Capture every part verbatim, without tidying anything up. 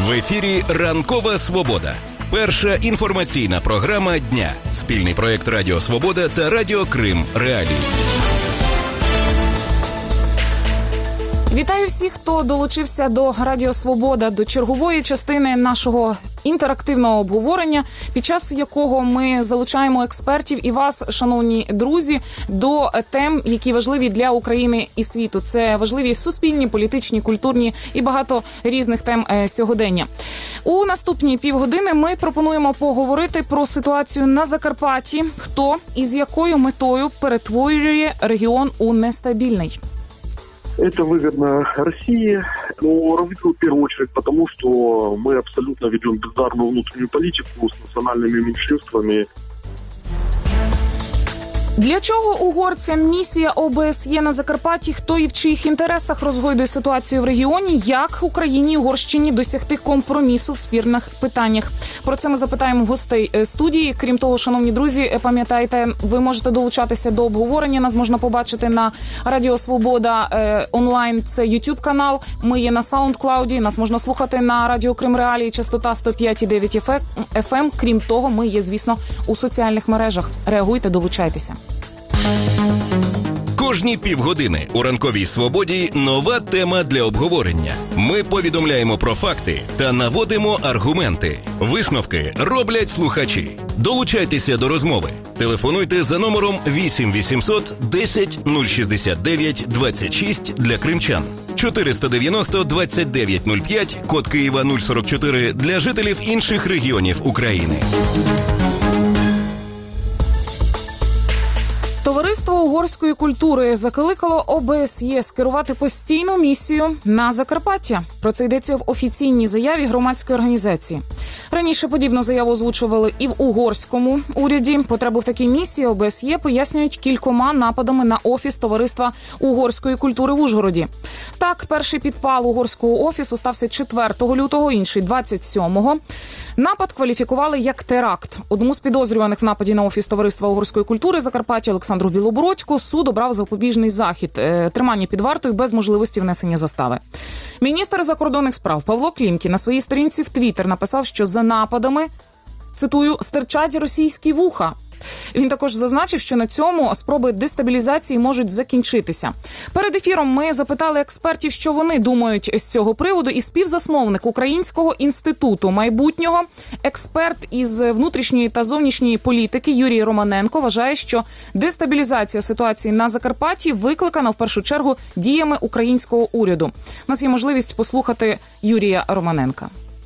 В ефірі «Ранкова Свобода». Перша інформаційна програма дня. Спільний проєкт Радіо Свобода та Радіо Крим Реалії. Вітаю всіх, хто долучився до Радіо Свобода, до чергової частини нашого інтерактивного обговорення, під час якого ми залучаємо експертів і вас, шановні друзі, до тем, які важливі для України і світу. Це важливі суспільні, політичні, культурні і багато різних тем сьогодення. У наступні півгодини ми пропонуємо поговорити про ситуацію на Закарпатті, хто і з якою метою перетворює регіон у нестабільний. Это выгодно России, но в первую очередь потому, что мы абсолютно ведем бездарную внутреннюю политику с национальными меньшинствами. Для чого угорцям місія О Б С Є на Закарпатті, хто і в чиїх інтересах розгойдує ситуацію в регіоні, як Україні і Угорщині досягти компромісу в спірних питаннях? Про це ми запитаємо гостей студії. Крім того, шановні друзі, пам'ятайте, ви можете долучатися до обговорення. Нас можна побачити на Радіо Свобода е, онлайн, це YouTube канал. Ми є на SoundCloud, нас можна слухати на Радіо Крим Реалії, частота сто п'ять і дев'ять еф ем. Крім того, ми є, звісно, у соціальних мережах. Реагуйте, долучайтеся. Кожні півгодини у «Ранковій Свободі» нова тема для обговорення. Ми повідомляємо про факти та наводимо аргументи. Висновки роблять слухачі. Долучайтеся до розмови. Телефонуйте за номером вісім вісімсот десять нуль шістдесят дев'ять двадцять шість для кримчан, чотириста дев'яносто двадцять дев'ять нуль п'ять, код Києва нуль сорок чотири для жителів інших регіонів України. Товариство угорської культури закликало О Б С Є скерувати постійну місію на Закарпаття. Про це йдеться в офіційній заяві громадської організації. Раніше подібну заяву озвучували і в угорському уряді. Потребу в такій місії О Б С Є пояснюють кількома нападами на офіс Товариства угорської культури в Ужгороді. Так, перший підпал угорського офісу стався четвертого лютого, інший двадцять сьомого. Напад кваліфікували як теракт. Одному з підозрюваних в нападі на офіс Товариства угорської культури Закарпаття Олександру Білобородьку суд обрав запобіжний захід – тримання під вартою без можливості внесення застави. Міністр закордонних справ Павло Клімкін на своїй сторінці в Твіттер написав, що за нападами, цитую, «стирчать російські вуха». Він також зазначив, що на цьому спроби дестабілізації можуть закінчитися. Перед ефіром ми запитали експертів, що вони думають з цього приводу, і співзасновник Українського інституту майбутнього, експерт із внутрішньої та зовнішньої політики Юрій Романенко вважає, що дестабілізація ситуації на Закарпатті викликана в першу чергу діями українського уряду. У нас є можливість послухати Юрія Романенка.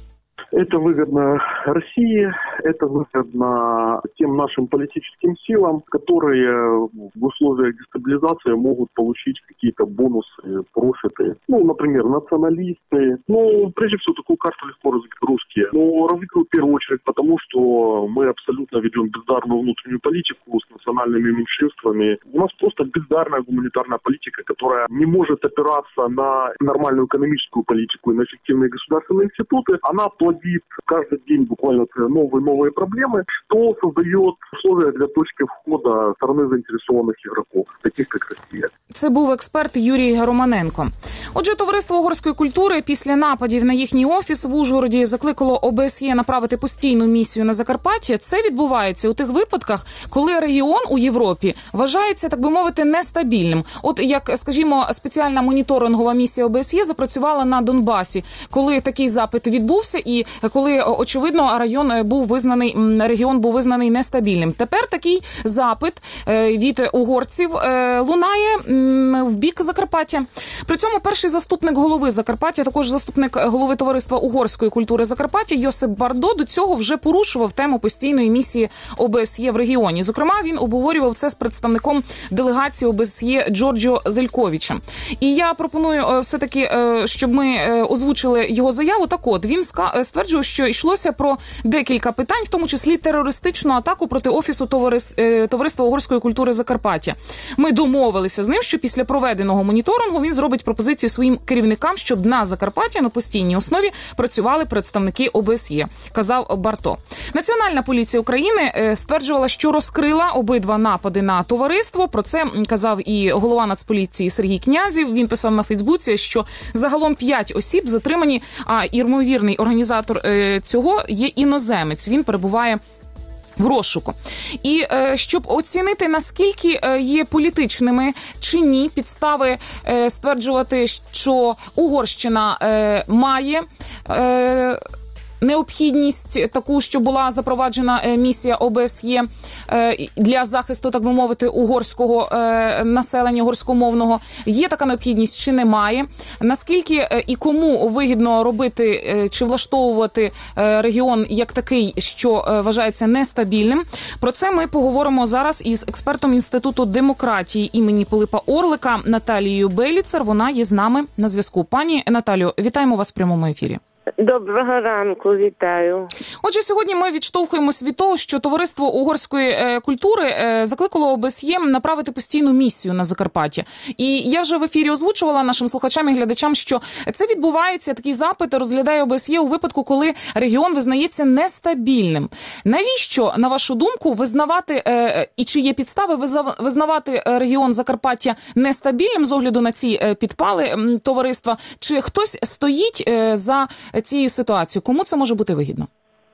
Это выгодно России, это выгодно тем нашим политическим силам, которые в условиях дестабилизации могут получить какие-то бонусы, профиты. Ну, например, националисты. Ну, прежде всего, такую карту легко разбить русские. Но разыгрывают в первую очередь потому, что мы абсолютно ведем бездарную внутреннюю политику с национальными меньшинствами. У нас просто бездарная гуманитарная политика, которая не может опираться на нормальную экономическую политику и на эффективные государственные институты. Она плодит каждый день буквально новые-новые проблемы, что создает условия для точки входа стороны заинтересованных игроков, таких как Россия. Це був експерт Юрій Романенко. Отже, Товариство угорської культури після нападів на їхній офіс в Ужгороді закликало О Б С Є направити постійну місію на Закарпаття. Це відбувається у тих випадках, коли регіон у Європі вважається, так би мовити, нестабільним. От як, скажімо, спеціальна моніторингова місія О Б С Є запрацювала на Донбасі, коли такий запит відбувся і коли, очевидно, район був визнаний, регіон був визнаний нестабільним. Тепер такий запит від угорців лунає в бік Закарпаття. При цьому перший заступник голови Закарпаття, також заступник голови Товариства угорської культури Закарпаття Йосип Бардо до цього вже порушував тему постійної місії О Б С Є в регіоні. Зокрема, він обговорював це з представником делегації О Б С Є Джорджо Зельковичем. І я пропоную все-таки, щоб ми озвучили його заяву. Так от, він стверджує, стверджував, що йшлося про декілька питань, в тому числі терористичну атаку проти Офісу Товариства угорської культури Закарпаття. Ми домовилися з ним, що після проведеного моніторингу він зробить пропозицію своїм керівникам, щоб на Закарпаття на постійній основі працювали представники ОБСЄ, казав Барто. Національна поліція України стверджувала, що розкрила обидва напади на товариство. Про це казав і голова Нацполіції Сергій Князів. Він писав на Фейсбуці, що загалом п'ять осіб затримані, а ймовірний організатор цього є іноземець. Він перебуває в розшуку. І е, щоб оцінити, наскільки е, є політичними чи ні підстави е, стверджувати, що Угорщина е, має е, необхідність таку, що була запроваджена місія ОБСЄ для захисту, так би мовити, угорського населення, угорськомовного. Є така необхідність чи немає? Наскільки і кому вигідно робити чи влаштовувати регіон як такий, що вважається нестабільним? Про це ми поговоримо зараз із експертом Інституту демократії імені Пилипа Орлика Наталією Беліцер. Вона є з нами на зв'язку. Пані Наталю, вітаємо вас в прямому ефірі. Доброго ранку, вітаю. Отже, сьогодні ми відштовхуємось від того, що Товариство угорської е, культури е, закликало ОБСЄ направити постійну місію на Закарпаття. І я вже в ефірі озвучувала нашим слухачам і глядачам, що це відбувається, такий запит розглядає ОБСЄ у випадку, коли регіон визнається нестабільним. Навіщо, на вашу думку, визнавати, е, і чи є підстави визнавати регіон Закарпаття нестабільним з огляду на ці е, підпали е, товариства? Чи хтось стоїть е, за цією ситуацією? Кому це може бути вигідно?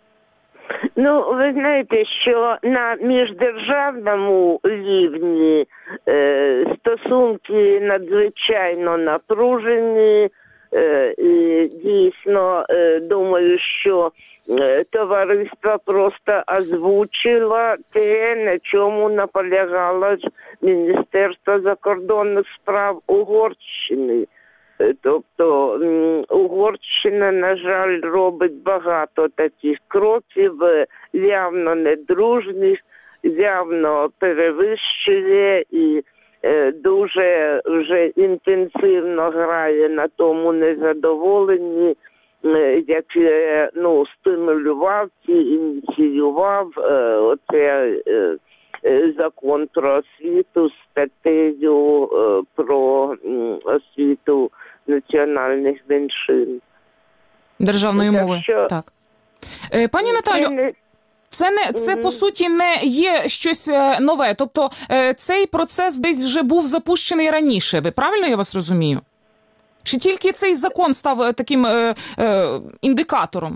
Ну, ви знаєте, що на міждержавному рівні е, стосунки надзвичайно напружені. Е, і дійсно, е, думаю, що е, товариство просто озвучило те, на чому наполягало Міністерство закордонних справ Угорщини. Тобто Угорщина, на жаль, робить багато таких кроків, явно недружніх, явно перевищує і дуже вже інтенсивно грає на тому незадоволенні, яке, ну, стимулював і ініціював оце закон про освіту, статтею про освіту національних меншин. Державної так, мови, що... так. Е, пані Наталю, не... це, не, це mm-hmm. по суті не є щось нове, тобто е, цей процес десь вже був запущений раніше, ви правильно я вас розумію? Чи тільки цей закон став таким е, е, індикатором?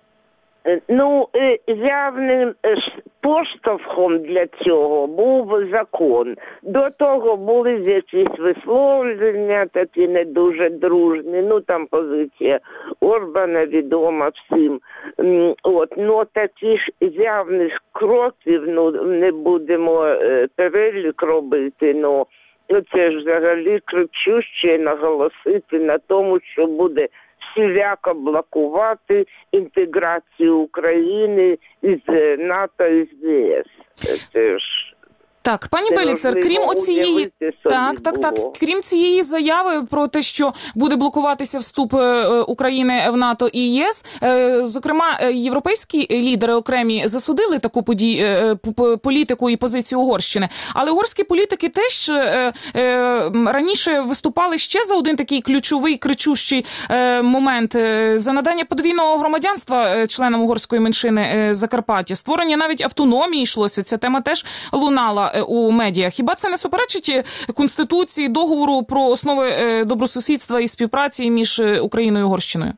Ну, явним поштовхом для цього був закон. До того були якісь висловлення, такі не дуже дружні. Ну, там позиція Орбана відома всім. От, ну, таких явних кроків, ну, не будемо перелік робити, ну, це ж взагалі кричуще наголосити на тому, що буде всіляко блокувати інтеграцію України із НАТО і з ЄС. Це ж Так, пані Беліцер, крім оцієї так, так, так, крім цієї заяви про те, що буде блокуватися вступ України в НАТО і ЄС, зокрема, європейські лідери окремі засудили таку подію, політику і позицію Угорщини, але угорські політики теж раніше виступали ще за один такий ключовий, кричущий момент за надання подвійного громадянства членам угорської меншини Закарпаття. Створення навіть автономії йшлося, ця тема теж лунала у медіа. Хіба це не суперечить Конституції, договору про основи добросусідства і співпраці між Україною і Угорщиною?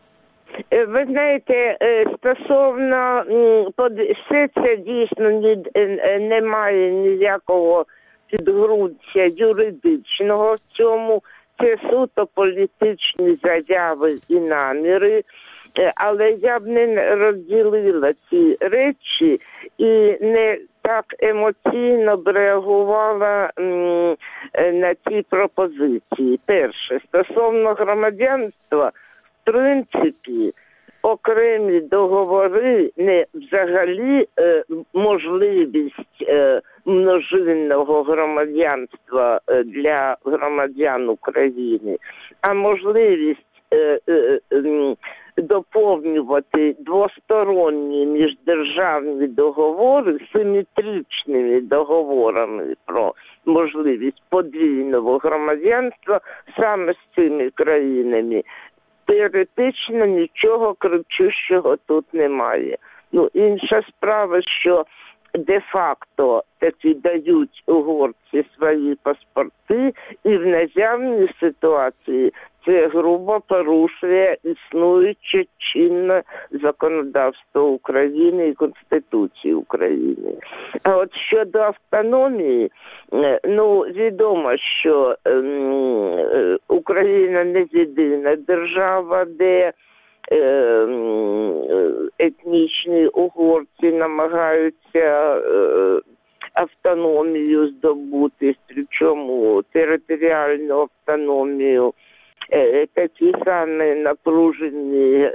Ви знаєте, стосовно все це дійсно не має ніякого підґрунтя юридичного в цьому. Це суто політичні заяви і наміри. Але я б не розділила ці речі і не так емоційно б реагувала м, на ці пропозиції. Перше, стосовно громадянства, в принципі, окремі договори, не взагалі е, можливість е, множинного громадянства для громадян України, а можливість е, е, е, доповнювати двосторонні міждержавні договори симетричними договорами про можливість подвійного громадянства саме з цими країнами. Теоретично нічого кричущого тут немає. Ну, інша справа, що де-факто таки дають угорці свої паспорти, і в наявній ситуації це грубо порушує існуюче чинне законодавство України і Конституції України. А от щодо автономії, ну, відомо, що ем, Україна не єдина держава, де етнічні угорці намагаються автономію здобути, причому територіальну автономію. Такі самі напружені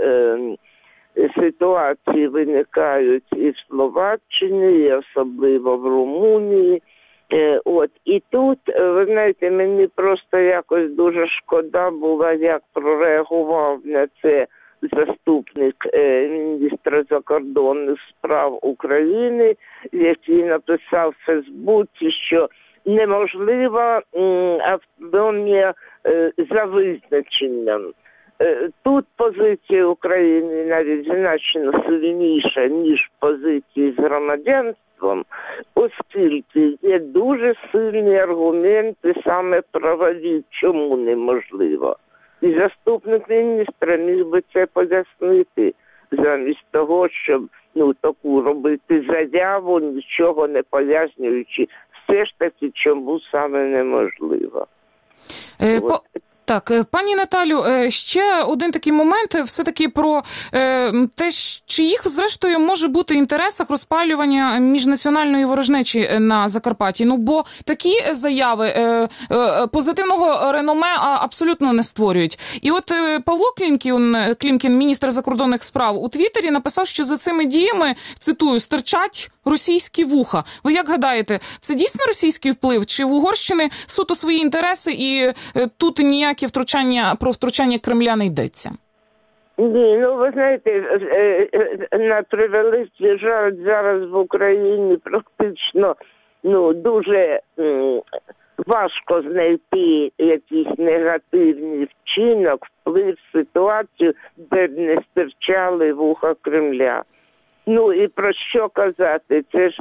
ситуації виникають і в Словаччині, і особливо в Румунії. От. І тут, ви знаєте, мені просто якось дуже шкода було, як прореагував на це заступник міністра закордонних справ України, який написав в Фейсбуці, що неможлива автономія за визначенням. Тут позиція України навіть значно сильніша, ніж позиції з громадянством, оскільки є дуже сильні аргументи саме правові, чому неможливо. І заступник міністра міг би це пояснити, замість того, щоб ну, таку робити заяву, нічого не пояснюючи, все ж таки, чому саме неможливо. Е, по... Так, пані Наталю, ще один такий момент, все-таки про те, чи їх, зрештою, може бути в інтересах розпалювання міжнаціональної ворожнечі на Закарпатті. Ну, бо такі заяви позитивного реноме абсолютно не створюють. І от Павло Клімкін, Клімкін, міністр закордонних справ, у Твіттері написав, що за цими діями, цитую, стирчать російські вуха. Ви як гадаєте, це дійсно російський вплив? Чи в Угорщини суто свої інтереси і тут ніякі втручання, про втручання Кремля не йдеться? Ні, ну ви знаєте, на превеликий жаль, зараз в Україні практично ну, дуже м, важко знайти якийсь негативний вчинок, вплив, ситуацію, де б не стирчали вуха Кремля. Ну і про що казати? Це ж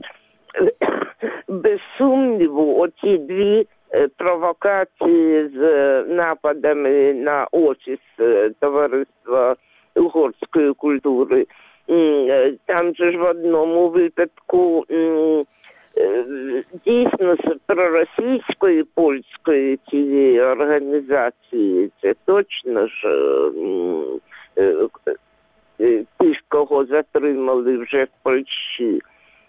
без сумніву оці дві провокації з нападами на офіс Товариства угорської культури. Там же ж в одному випадку дійсно з проросійської польської цієї організації, це точно ж тих, кого затримали вже в Польщі.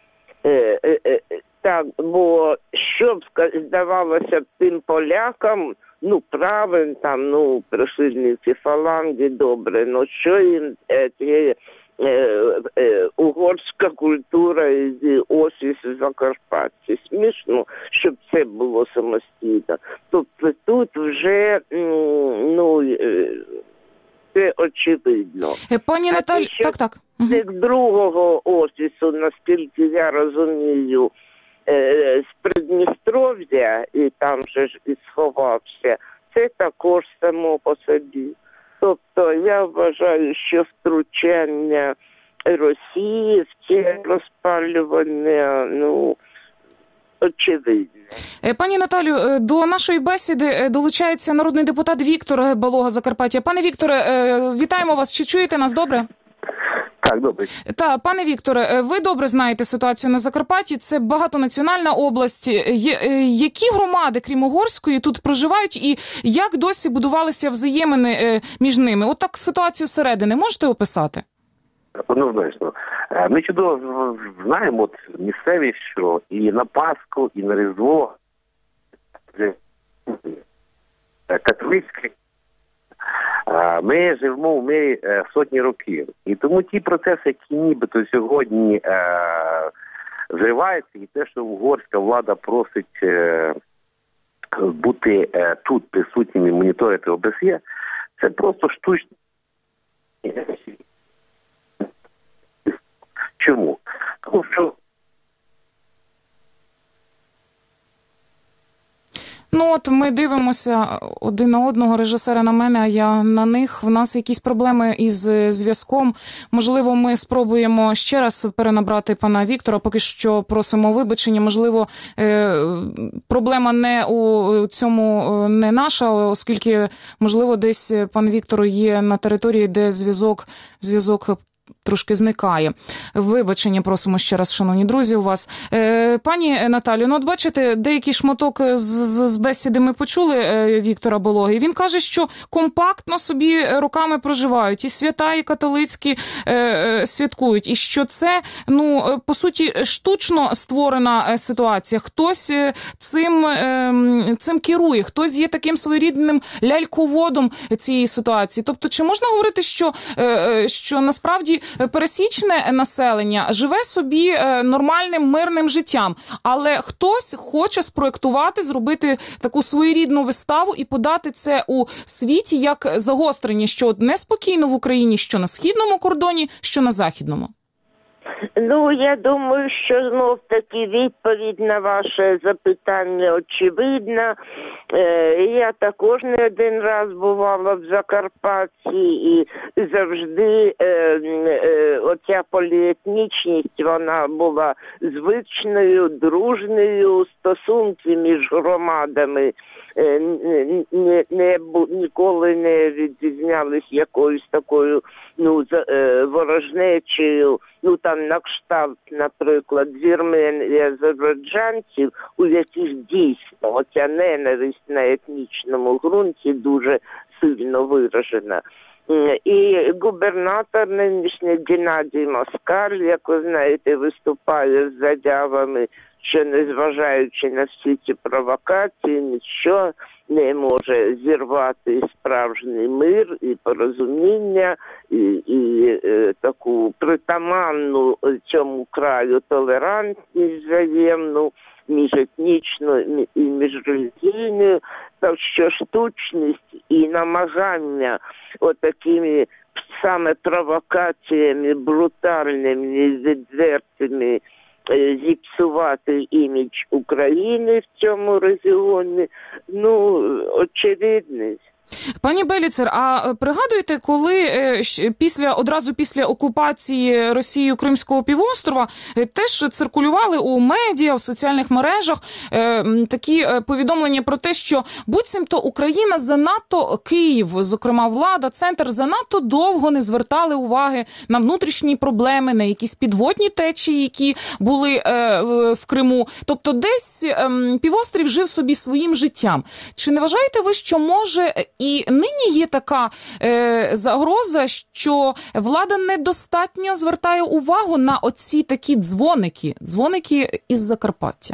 Так, бо що б здавалося б тим полякам, ну, правильно, там, ну, прихильниці фаланги, добре, ну, що їм е, е, е, угорська культура і офіс в Закарпатті. Смішно, щоб це було самостійно. Тобто тут вже, ну, е, це очевидно. Пані Наталі, так, так. З другого офісу, наскільки я розумію, з Придністров'я, і там же ж і сховався, це також само по собі. Тобто я вважаю, що втручання Росії в це розпалювання, ну, очевидне. Пані Наталю, до нашої бесіди долучається народний депутат Віктор Балога, Закарпаття. Пане Вікторе, вітаємо вас. Чи чуєте нас добре? Так, добре. Та, пане Вікторе, ви добре знаєте ситуацію на Закарпатті. Це багатонаціональна область. Які громади, крім угорської, тут проживають і як досі будувалися взаємини між ними? От так ситуацію зсередини можете описати? Однозначно. Ми чудово знаємо, от місцеві, що і на Пасху, і на Різдво католицькі. Ми живемо в мирі сотні років. І тому ті процеси, які нібито сьогодні е, зриваються, і те, що угорська влада просить е, бути е, тут присутніми, моніторити ОБСЄ, це просто штучно. Чому? Тому що Ну от ми дивимося один на одного, режисера на мене, а я на них. В нас якісь проблеми із зв'язком. Можливо, ми спробуємо ще раз перенабрати пана Віктора. Поки що просимо вибачення. Можливо, проблема не у цьому, не наша, оскільки, можливо, десь пан Віктор є на території, де зв'язок, зв'язок трошки зникає. Вибачення просимо ще раз, шановні друзі, у вас. Е, пані Наталю, ну от бачите, деякий шматок з, з, з бесіди ми почули е, Віктора Балоги. Він каже, що компактно собі роками проживають. І свята, і католицькі е, е, святкують. І що це, ну, по суті, штучно створена ситуація. Хтось цим, е, цим керує, хтось є таким своєрідним ляльководом цієї ситуації. Тобто, чи можна говорити, що, е, що насправді пересічне населення живе собі нормальним, мирним життям, але хтось хоче спроектувати, зробити таку своєрідну виставу і подати це у світі як загострення, що неспокійно в Україні, що на східному кордоні, що на західному? Ну, я думаю, що знов-таки відповідь на ваше запитання очевидна. Я також не один раз бувала в Закарпатті, і завжди оця поліетнічність, вона була звичною, дружньою, стосунки між громадами не, не, ніколи не відрізнялись якоюсь такою, ну, ворожнечею, ну, там, на кшталт, наприклад, вірмен і азербайджанців, у яких дійсно оця ненависть на етнічному ґрунті дуже сильно виражена. І губернатор нинішній Геннадій Москаль, як ви знаєте, виступає з заявами, що, незважаючи на всі ці провокації, нічого не може зірвати справжній мир і порозуміння, і, і е, таку притаманну цьому краю толерантність взаємну, міжетнічну і міжрелігійну, так що штучність і намагання отакими саме провокаціями брутальними, відвертими зіпсувати імідж України в цьому регіоні, ну, очевидний. Пані Беліцер, а пригадуєте, коли після одразу після окупації Росією Кримського півострова теж циркулювали у медіа, в соціальних мережах такі повідомлення про те, що буцімто Україна занадто, Київ, зокрема влада, центр, занадто довго не звертали уваги на внутрішні проблеми, на якісь підводні течії, які були в Криму. Тобто десь півострів жив собі своїм життям. Чи не вважаєте ви, що може і нині є така е, загроза, що влада недостатньо звертає увагу на оці такі дзвоники, дзвоники із Закарпаття?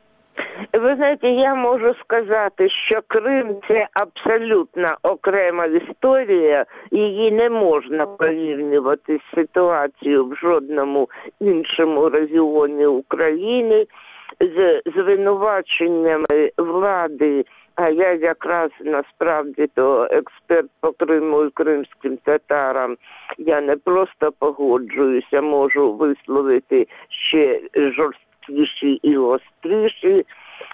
Ви знаєте, я можу сказати, що Крим – це абсолютно окрема історія, її не можна порівнювати з ситуацією в жодному іншому регіоні України, з звинуваченнями влади. А я якраз насправді то експерт по Криму і кримським татарам. Я не просто погоджуюся, можу висловити ще жорсткіші і гостріші,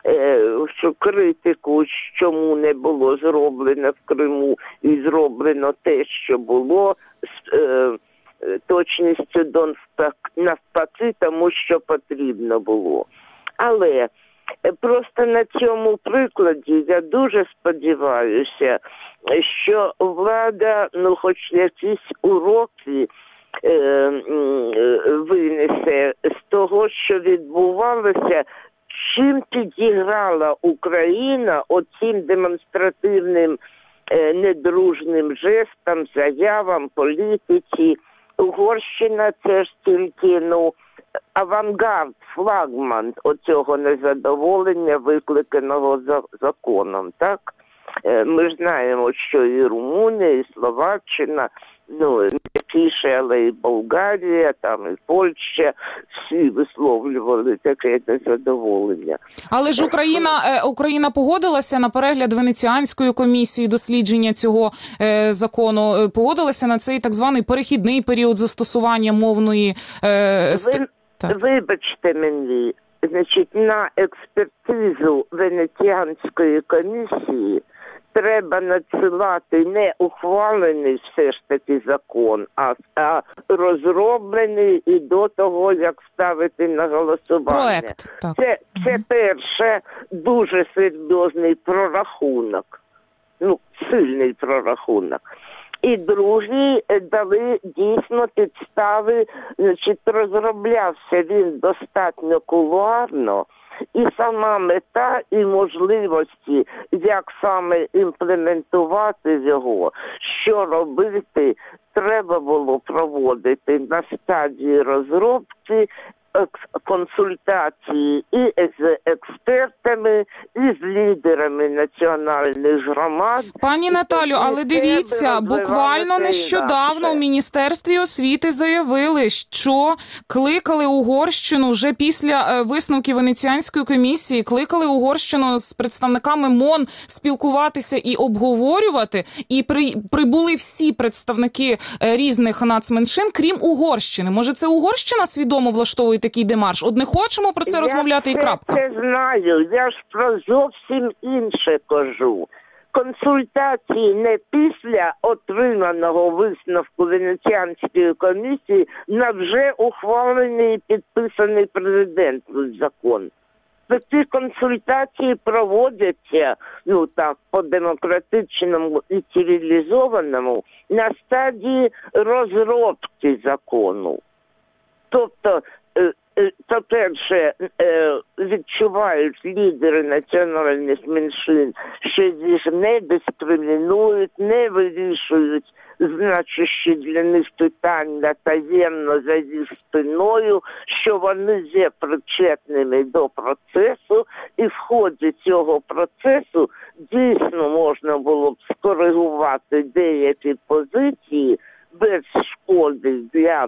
що критику, чому не було зроблено в Криму, і зроблено те, що було, з е, точністю до навпаки, тому що потрібно було. Але просто на цьому прикладі я дуже сподіваюся, що влада, ну, хоч якісь уроки е, е, винесе з того, що відбувалося, чим підіграла Україна оцим демонстративним е, недружним жестам, заявам, політиці. Угорщина – це ж тільки, ну, авангард, флагман оцього незадоволення, викликаного законом, так? Ми ж знаємо, що і Румунія, і Словаччина, ну, не тише, але і Болгарія, там і Польща, всі висловлювали таке незадоволення. Але ж Україна, Україна погодилася на перегляд Венеціанської комісії дослідження цього е, закону, погодилася на цей так званий перехідний період застосування мовної... Е, ст... Ви, вибачте мені, значить, на експертизу Венеціанської комісії треба надсилати не ухвалений все ж таки закон, а, а розроблений і до того, як ставити на голосування. Проект, так. Це, це перше, дуже серйозний прорахунок, ну, сильний прорахунок. І другі дали дійсно підстави, значить, розроблявся він достатньо кулуарно, і сама мета, і можливості, як саме імплементувати його, що робити, треба було проводити на стадії розробки, консультації і з експертами, і з лідерами національних громад. Пані Наталю, але дивіться, буквально нещодавно в Міністерстві освіти заявили, що кликали Угорщину вже після висновків Венеціанської комісії, кликали Угорщину з представниками МОН спілкуватися і обговорювати, і при, прибули всі представники різних нацменшин, крім Угорщини. Може, це Угорщина свідомо влаштовує такий демарш? От не хочемо про це я розмовляти і крапка. Я це знаю, я ж про зовсім інше кажу. Консультації не після отриманого висновку Венеціанської комісії на вже ухвалений і підписаний президентом закон. Ці консультації проводяться, ну так, по-демократичному і цивілізованому на стадії розробки закону. Тобто, по-перше, відчувають лідери національних меншин, що їх не дискримінують, не вирішують значущі для них питання таємно за їх спиною, що вони є причетними до процесу, і в ході цього процесу дійсно можна було б скоригувати деякі позиції без шкоди для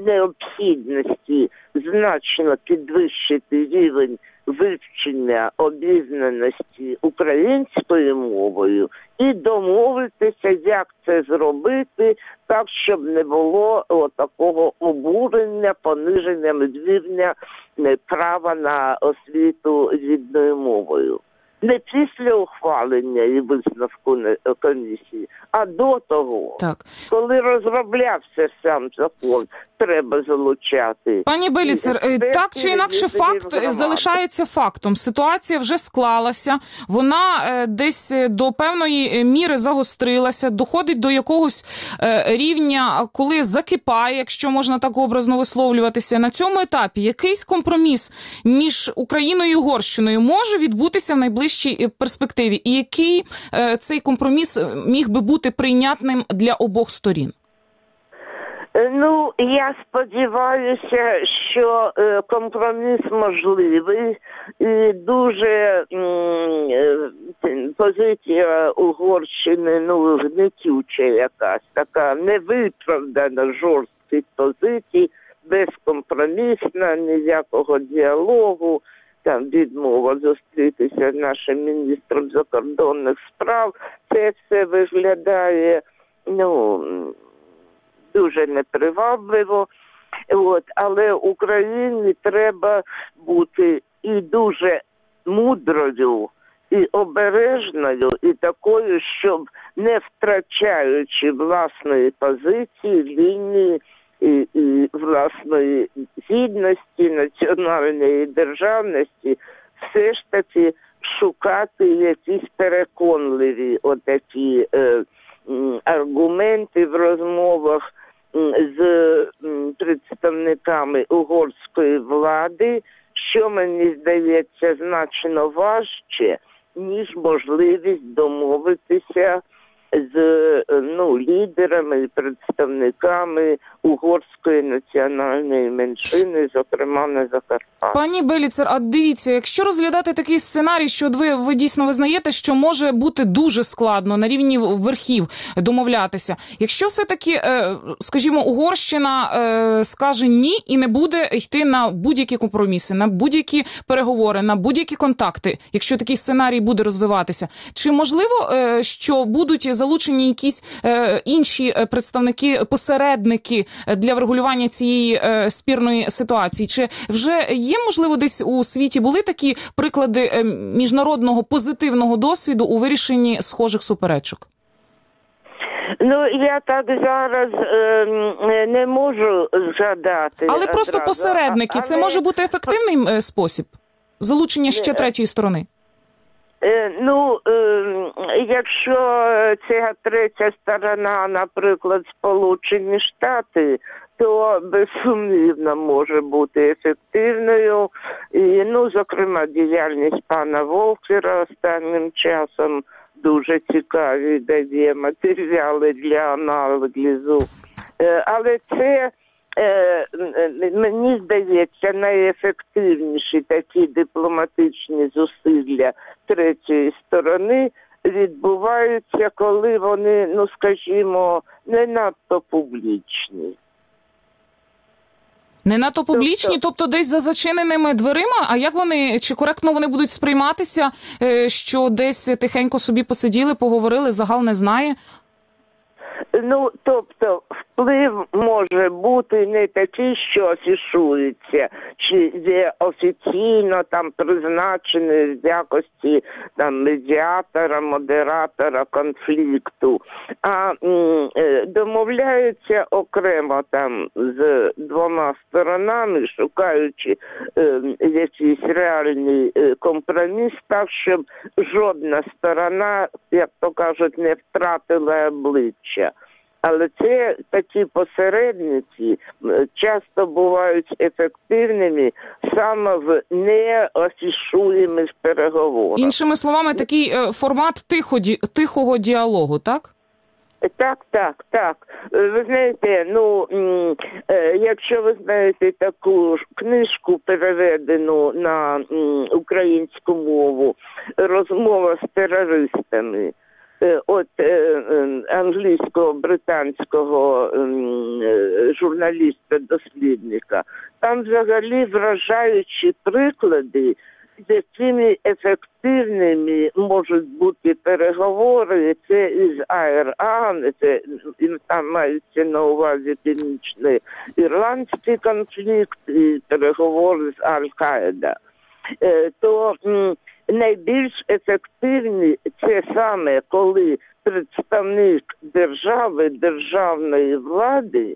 необхідності значно підвищити рівень вивчення обізнаності українською мовою і домовитися, як це зробити, так, щоб не було такого обурення, пониження рівня права на освіту рідною мовою. Не після ухвалення і висновку комісії, а до того, так. Коли розроблявся сам закон, треба залучати. Пані Беліцер, так чи інакше факт залишається фактом. Ситуація вже склалася, вона десь до певної міри загострилася, доходить до якогось рівня, коли закипає, якщо можна так образно висловлюватися. На цьому етапі якийсь компроміс між Україною і Угорщиною може відбутися в найближчій перспективі? І який цей компроміс міг би бути прийнятним для обох сторін? Ну, я сподіваюся, що е, компроміс можливий, і дуже м, позиція Угорщини, ну, гнетюча якась, така невиправдана жорсткість позицій, безкомпромісна, ніякого діалогу, там відмова зустрітися з нашим міністром закордонних справ, це все виглядає, ну, дуже непривабливо, от, але Україні треба бути і дуже мудрою, і обережною, і такою, щоб, не втрачаючи власної позиції, лінії і, і власної гідності, національної державності, все ж таки шукати якісь переконливі отакі е, аргументи в розмовах з представниками угорської влади, що, мені здається, значно важче, ніж можливість домовитися з ну, лідерами і представниками угорської національної меншини, зокрема на Закарпатті. Пані Беліцер, а дивіться, якщо розглядати такий сценарій, що ви, ви дійсно визнаєте, що може бути дуже складно на рівні верхів домовлятися, якщо все-таки, скажімо, Угорщина скаже ні і не буде йти на будь-які компроміси, на будь-які переговори, на будь-які контакти, якщо такий сценарій буде розвиватися, чи можливо, що будуть залучені якісь інші представники, посередники для врегулювання цієї спірної ситуації? Чи вже є, можливо, десь у світі були такі приклади міжнародного позитивного досвіду у вирішенні схожих суперечок? Ну, я так зараз е, не можу згадати. Але просто одразу. Посередники, Але... це може бути ефективний спосіб залучення ще третьої сторони? Е, ну, е, якщо ця третя сторона, наприклад, Сполучені Штати, то безсумнівно може бути ефективною. І, ну, зокрема, діяльність пана Волкера останнім часом дуже цікаві, дає матеріали для аналізу. Е, але це, е, мені здається, найефективніші такі дипломатичні зусилля третьої сторони відбуваються, коли вони, ну, скажімо, не надто публічні. Не надто публічні, тобто, тобто десь за зачиненими дверима? А як вони, чи коректно вони будуть сприйматися, що десь тихенько собі посиділи, поговорили, загал не знає? Ну, тобто, вплив може бути не такий, що афішується, чи є офіційно там призначений в якості там медіатора, модератора конфлікту, а м, домовляються окремо там з двома сторонами, шукаючи е, якийсь реальний е, компроміс, так, щоб жодна сторона, як то кажуть, не втратила обличчя. Але це такі посередниці часто бувають ефективними саме в неафішуємих переговорах. Іншими словами, такий формат тихо, тихого діалогу, так? Так, так, так. Ви знаєте, ну, якщо ви знаєте таку книжку, переведену на українську мову, «Розмова з терористами», от англійського, британського журналіста-дослідника, там взагалі вражаючі приклади, якими ефективними можуть бути переговори. Це із Айран, це там мається на увазі північно-ірландський конфлікт і переговори з Аль-Каїда. То найбільш ефективні це саме, коли представник держави, державної влади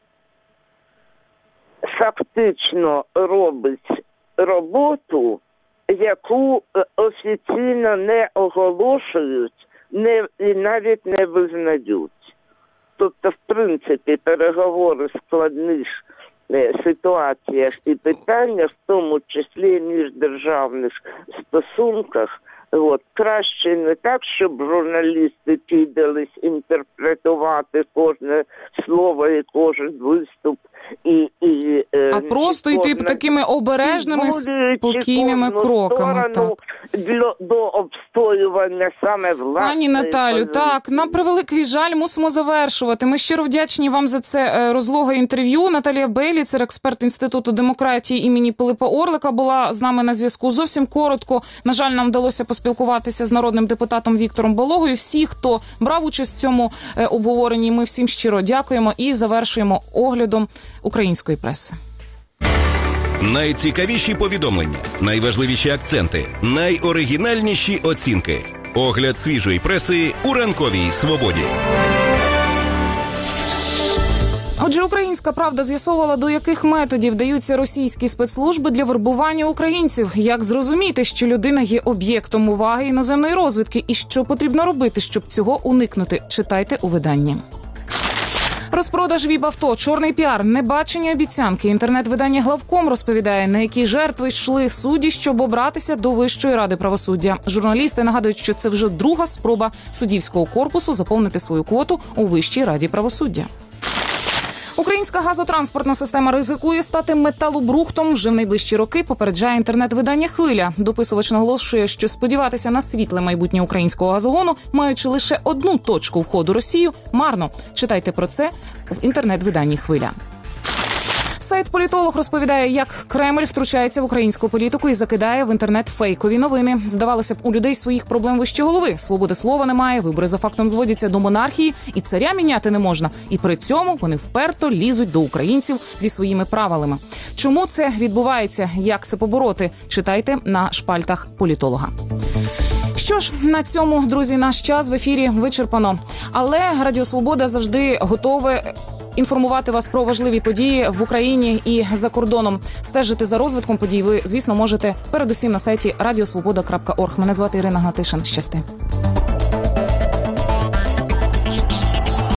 фактично робить роботу, яку офіційно не оголошують, не, і навіть не визнають. Тобто, в принципі, переговори в складних ситуаціях і питаннях, в тому числі міждержавних стосунках, от, краще не так, щоб журналісти кидались інтерпретувати кожне слово і кожен виступ. І, і, а і просто йти кожна... такими обережними, спокійними кроками. Так. Для, до обстоювання саме власної Пані Наталю, позиції. так, на превеликий жаль, мусимо завершувати. Ми щиро вдячні вам за це розлоге інтерв'ю. Наталія Беліцер, експерт Інституту демократії імені Пилипа Орлика, була з нами на зв'язку. Зовсім коротко, на жаль, нам вдалося поспілкуватися з народним депутатом Віктором Балогою. Всі, хто брав участь в цьому обговоренні, ми всім щиро дякуємо і завершуємо оглядом української преси. Найцікавіші повідомлення, найважливіші акценти, найоригінальніші оцінки. Огляд свіжої преси у ранковій свободі. Отже, «Українська правда» з'ясовувала, до яких методів даються російські спецслужби для вербування українців. Як зрозуміти, що людина є об'єктом уваги іноземної розвідки і що потрібно робити, щоб цього уникнути? Читайте у виданні. Розпродаж ВІП-авто, чорний піар, небачені обіцянки. Інтернет-видання «Главком» розповідає, на які жертви йшли судді, щоб обратися до Вищої ради правосуддя. Журналісти нагадують, що це вже друга спроба суддівського корпусу заповнити свою квоту у Вищій раді правосуддя. Українська газотранспортна система ризикує стати металобрухтом вже в найближчі роки, попереджає інтернет-видання «Хвиля». Дописувач наголошує, що сподіватися на світле майбутнє українського газогону, маючи лише одну точку входу Росію, марно. Читайте про це в інтернет-виданні «Хвиля». Сайт «Політолог» розповідає, як Кремль втручається в українську політику і закидає в інтернет фейкові новини. Здавалося б, у людей своїх проблем вище голови. Свободи слова немає, вибори за фактом зводяться до монархії, і царя міняти не можна. І при цьому вони вперто лізуть до українців зі своїми правилами. Чому це відбувається? Як це побороти? Читайте на шпальтах «Політолога». Що ж, на цьому, друзі, наш час в ефірі вичерпано. Але Радіо Свобода завжди готове інформувати вас про важливі події в Україні і за кордоном. Стежити за розвитком подій ви, звісно, можете передусім на сайті радіосвобода крапка орг. Мене звати Ірина Гнатишин. Щасти.